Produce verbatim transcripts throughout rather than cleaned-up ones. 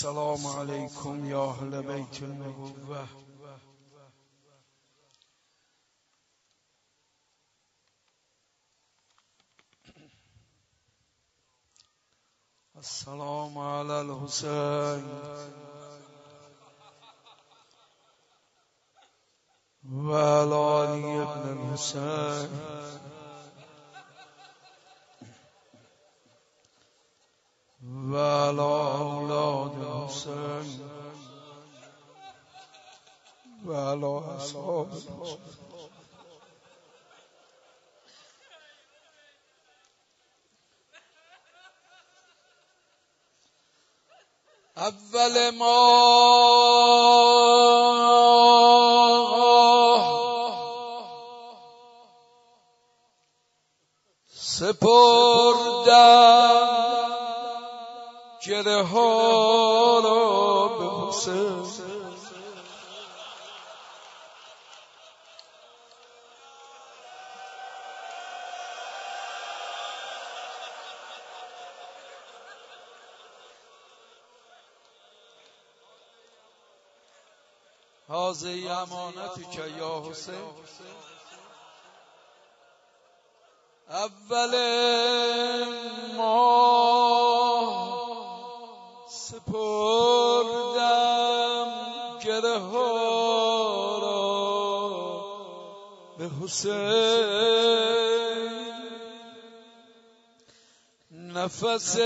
السلام علیکم یا اهل بیت النبوة. السلام علی الحسین و علی علی ابن الحسین و علی اولاد الحسین و علی اصحاب الحسین. اول ما سپردم گره ها را به حسین، هذه امانتک یا حسین. اول ما سپردم گره ها را به حسین، نفس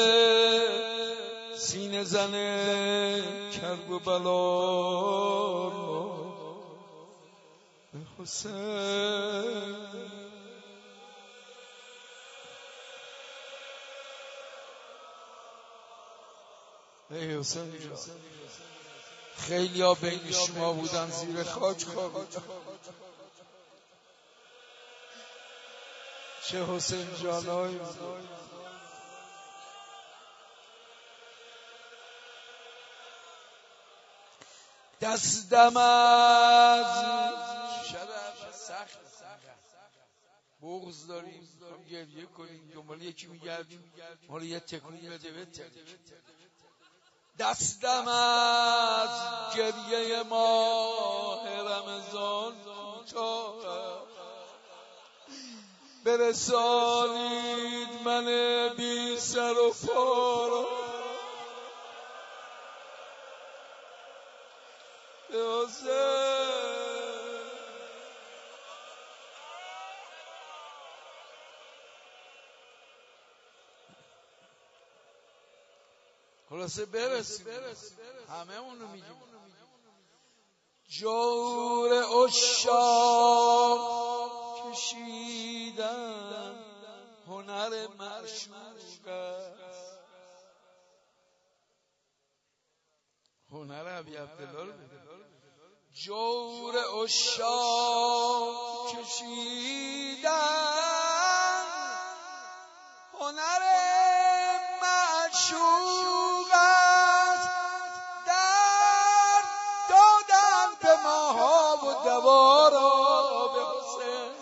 سینه زنه کرب و بلا به حسین. ای حسین جان، خیلی ها بین شما بودن زیر خاک خوابیدن، چه حسین جانایی بود. دستم از شرف سخت بغض داریم، هم گریه کنیم، دنبال یکی میگردیم حالا یه تکون بده بده. دستم از گریه ماه رمضان کوتاه، برسانید من بی سر و پا را به حسین. خلاصه برسیم، همه اونو میگیم. جور عشاق کشیدن هنر معشوق است، هنر ابی عبدالله رو بده. جور عشاق کشیدن هنر معشوق است، در دادن به ماها و دوا را به حسین.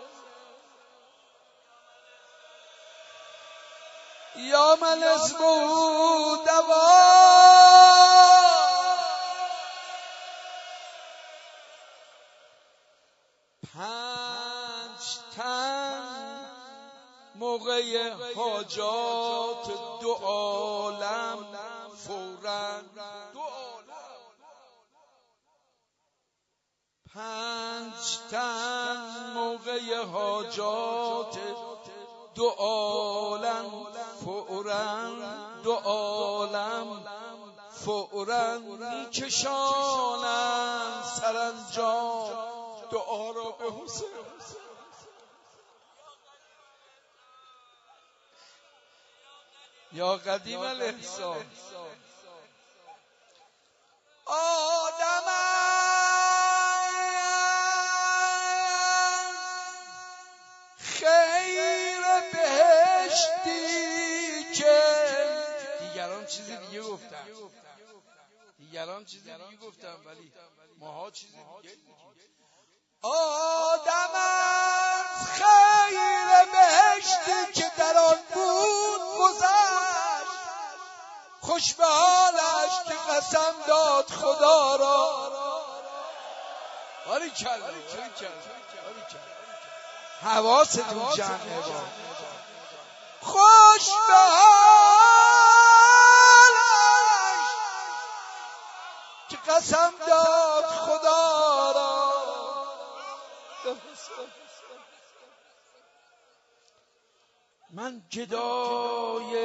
یا من اسمه دوا، پنج تن موقع حاجات دو عالم فوراً، پنج تن موقع حاجات دو عالم فوراً، دو عالم فوراً میکشانند سرانجام دعا را به حسین. یا قدیم الاحسان. آدم خیر بهشتی که دیگران چیز دیگه گفتن، دیگران چیز دیگه گفتن ولی ماها چیز دیگه میگیم. آدم خیر بهشتی که در آن بود گذشت، خوش به حالش قسم داد خدا را. باری کلا باری کلا باری کلا حواستون جمعه با خوش به حالش که قسم داد خدا را. من گدای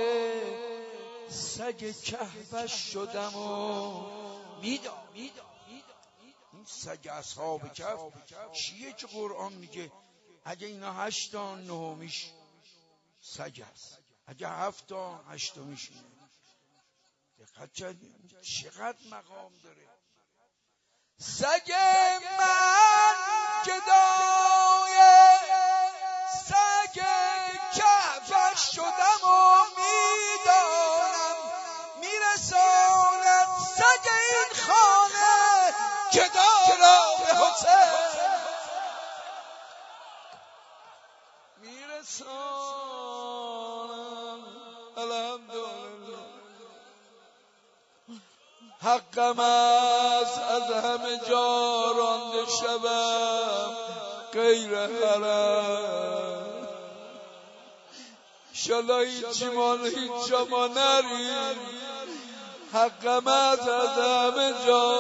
سگ کهوش شدم و میدم این سگ اصحاب کهف چیه که قرآن میگه اگه اینا هشتا نهمیش سگ است، اگه هفتا هشتمیش اینه. دقت کردیم چقدر مقام داره. سگ من گدای سگ کهفش شدم و میدانم میرساند سگ این خانه گدا را به حسین. میرسانم الحمدلله. حقم است از همه جا رانده شوم غیر حرم. انشالله هیچی مال هیچ جا ما نریم. حقم است از همه جا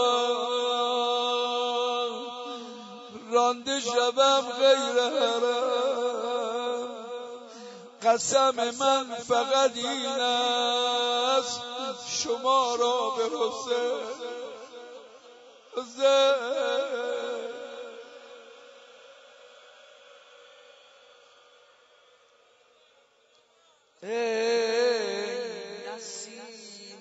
رانده شوم غیر حرم. قسم من فقط این است شما را به حسین حسین. ای نسیم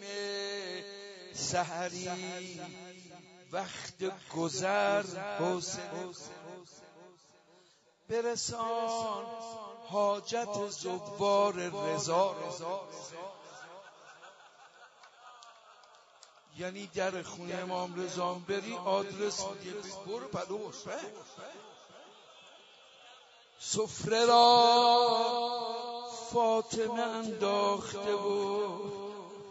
سحری وقت گذر حسین برسان حاجت زوار رضا. یعنی در خونه امام رضا بری آدرس میگه برو پلو حسین. سفره را فاطمه انداخته بود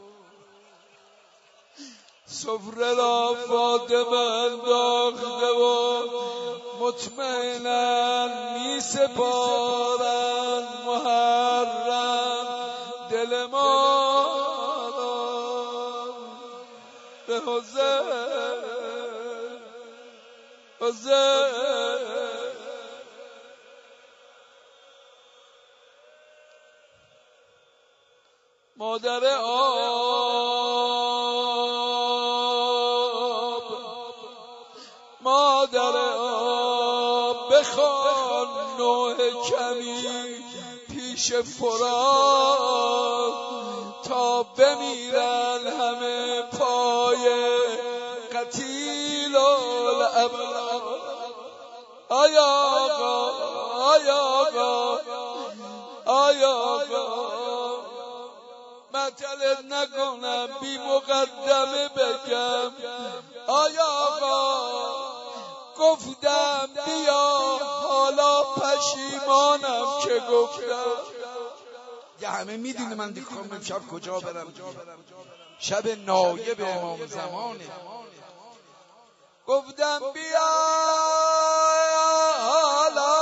سفره را فاطمه انداخته بود مطمئناً می سپارند محرم دل ما به حسین حسین. مادر آب مادر آب بخوان نوح کمی پیش فرات تا بمیرن همه پای قتیل الابرار. آیا آقا آیا آقا آیا آقا مطلب نکنم بی مقدمه بگم. آیا آقا گفتم بیا حالا پشیمانم که گفتم. یه همه میدونه من دیگه میخوام شب کجا برم. شب نایب امام زمانه. گفتم بیا حالا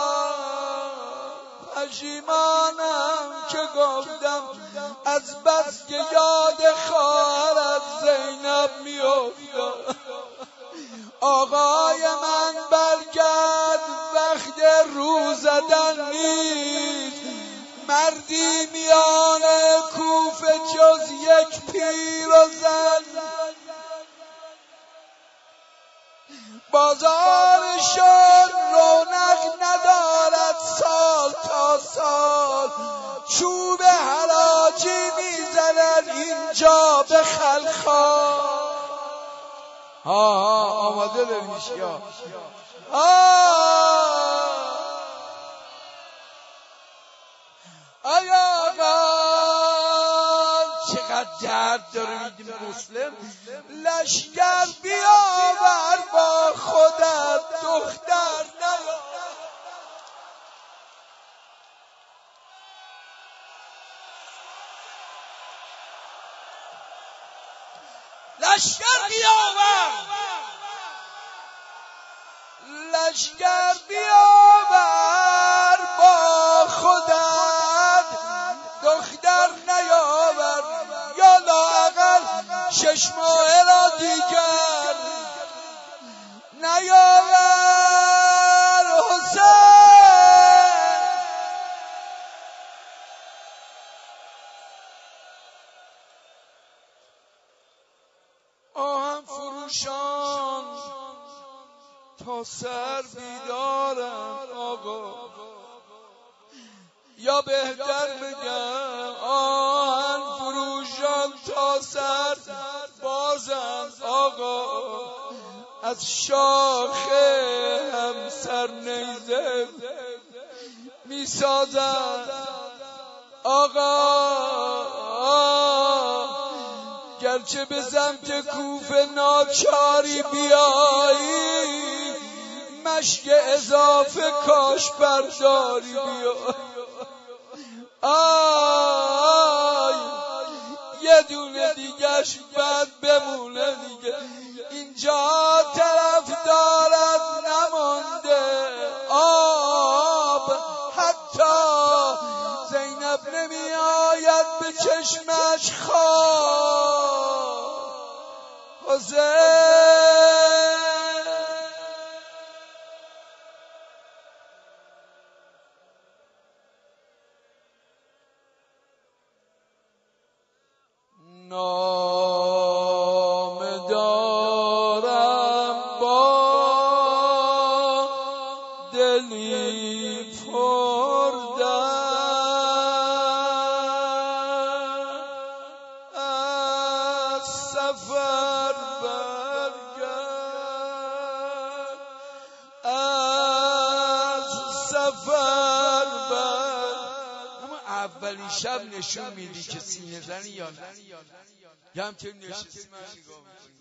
پشیمانم که گفتم از بس که یاد خواهرت زینب میافتاد. آقای من برگرد وقت رو زدن نیست. مردی میان کوفه جز یک پیر و زن بازارشان رونق ندارد سال تا سال. چوب حراجی میزنن اینجا به خلخال. ها ها آماده دارمیش یا آیا آقا چقدر درد داره میدیم مسلم. لشگر بیاور با خودت دختر نیار. لشکر بیاور لشکر بیاور با خودت دختر نیاور یا لااقل شش ماه را دیگر نیاور حسین. آهم فروشان تا سر بیدارم آقا، یا بهتر بگم آهن فروشان تا سر بازن آقا، از شاخه همسر نیزه میسازن آقا. گرچه به سمت کوفه ناچاری بیایی، مشک اضافه کاش برداری بیایی. آی یه دونه دیگهش بعد بمونه دیگه، اینجا طرف دارد نمانده آب، حتی زینب نمی آید به چشمش خواب. حسین نام دارم با دلی پر درد، از سفر برگرد، از سفر برگرد. اما اولین شب نشون میدی که سینه زنی یا نه، یه همطور نشستی من نگاه میکنی.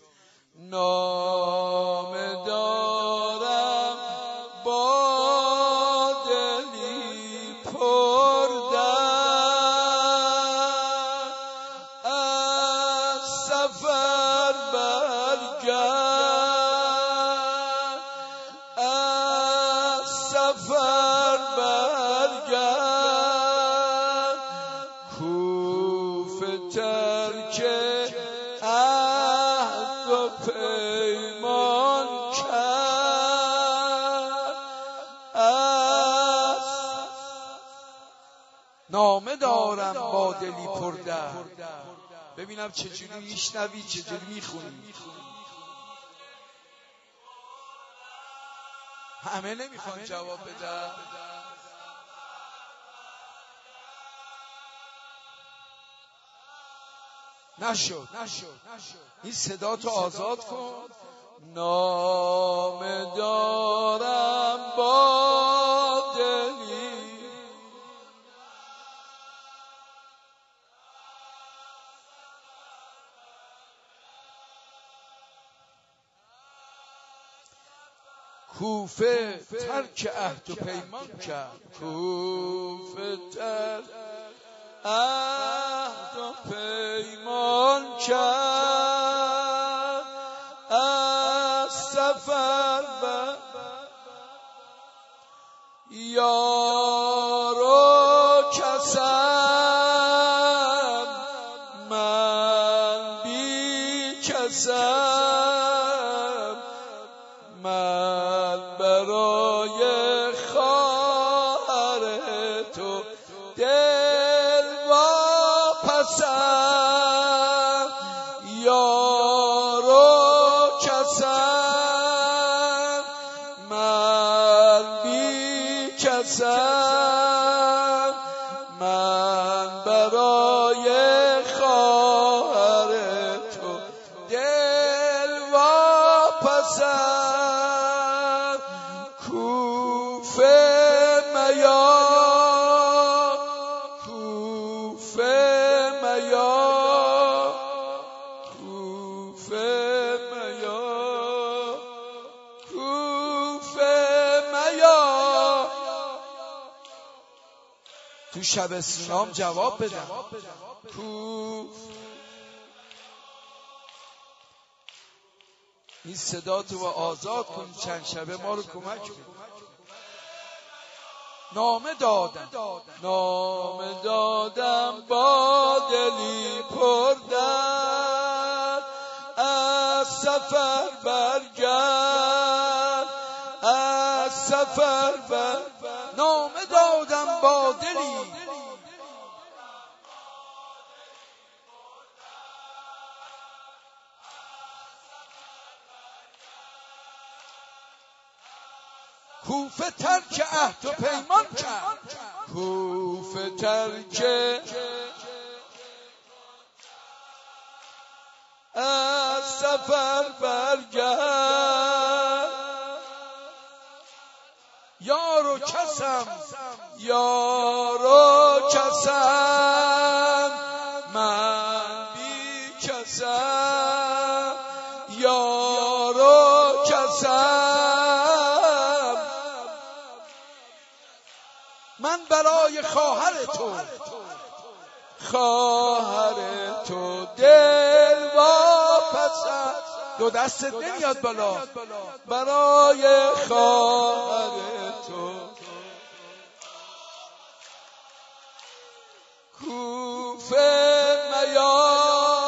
نام دارم با دلی پر درد، از سفر برگرد، از سفر برگرد. کوفه ترک عهد و پیمان کرد، از نامه دارم با دلی پر درد. ببینم چجوری میشنوی، چجوری میخونی. همه نمیخوان جواب بدن. نشد این صدا تو آزاد کن. نام دارم با دلی کوفه ترک عهد و پیمان کرد، کوفه ترک عهد و پیمان کرد، از سفر بر یارو کسم من بی کسم، من برای خواهر تو دل واپسم. یارو کسم من بی کسم، من برای خواهر تو دل واپسم. کوفه میا کوفه میا کوفه میا کوفه میا. تو شب سینام جواب بدم. کوف این صدا تو با آزاد کن، چند شبه ما رو کمک کن. نامه دادم نامه دادم با دلی پر درد، از سفر برگرد، از سفر برگرد. نامه دادم با دلی کوفه ترک عهد و پیمان کرد، کوفه ترک از سفر برگرد. یار و کسم یار و کسم من بی کسم، یار و کسم من برای خواهر تو، خواهر تو دل واپسم. دو دستت نمیاد بالا. برای خواهر تو کوفه میاد.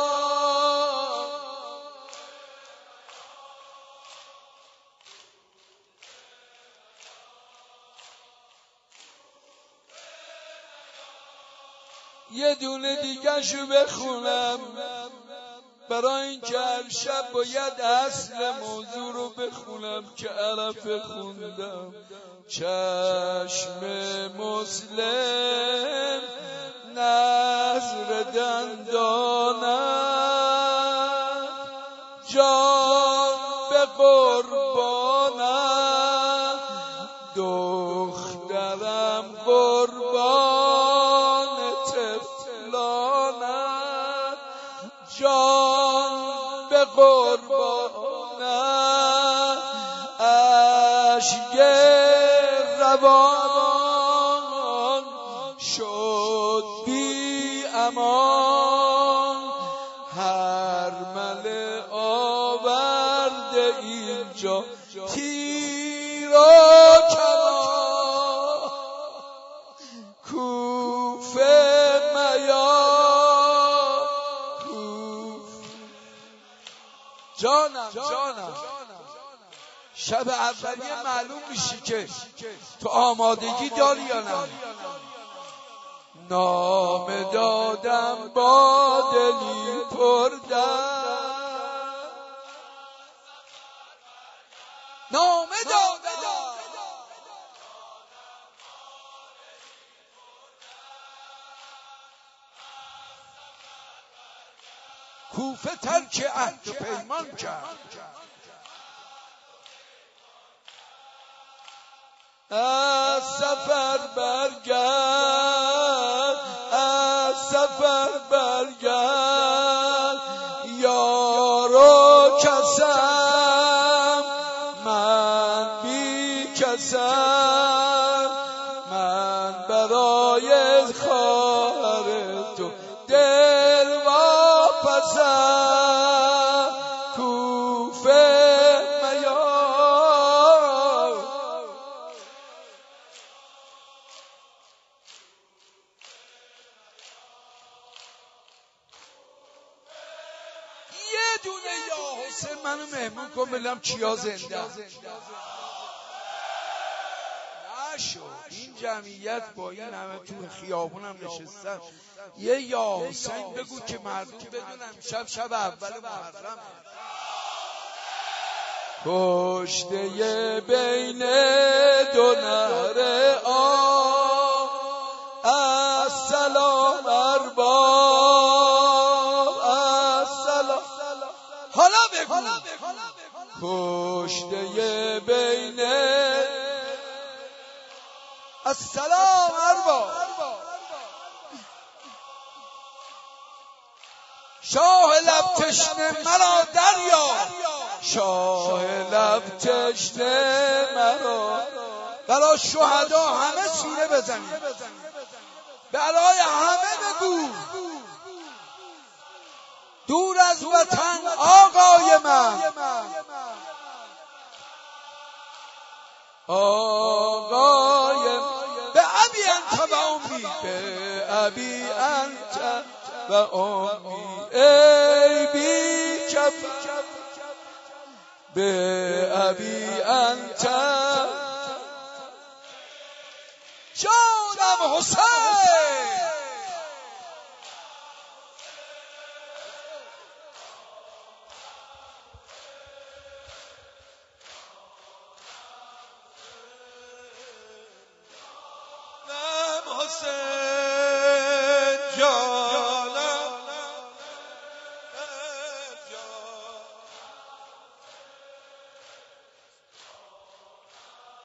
یه دونه دیگه شو بخونم برای اینکه هر شب باید اصل موضوع رو بخونم که عرفه خوندم. چشم مسلم نظر دندانم، جان به قربانم، دخترم قربان طفلانم، جان به قربانم، اشک روان شد بی امان، هر مل آورده اینجا تیر و کمان. کوفه میاد جانم جانم. شب اولیه معلوم میشی که تو آمادگی داری یا نه. نامه دادم با دلی پر درد، نامه دادم کوفه ترک عهد و پیمان کرد، از سفر برگرد، از سفر برگرد. یار و کسم من بی کسم، من برای خواهر تو دل واپسم. کوفه یه دونه یا حسین منو مهمون کن ببینم کیا زنده. نشو این جمعیت با این همه تو خیابونم نشستن. یه یا حسین بگو که مردم بدونم شب شب اول محرم. کشته بین دو نهر آب، السلام ارباب، السلام. حالا بگو کشته بین السلام ارباب. شاه لب تشنه مرا دریا، شاه لب تشنه مرا. برای شهدا همه سینه بزنید، برای همه بگو دور از وطن آقای من ابی انت و امی ای بی کف به ابی انت جانم حسین حسین جان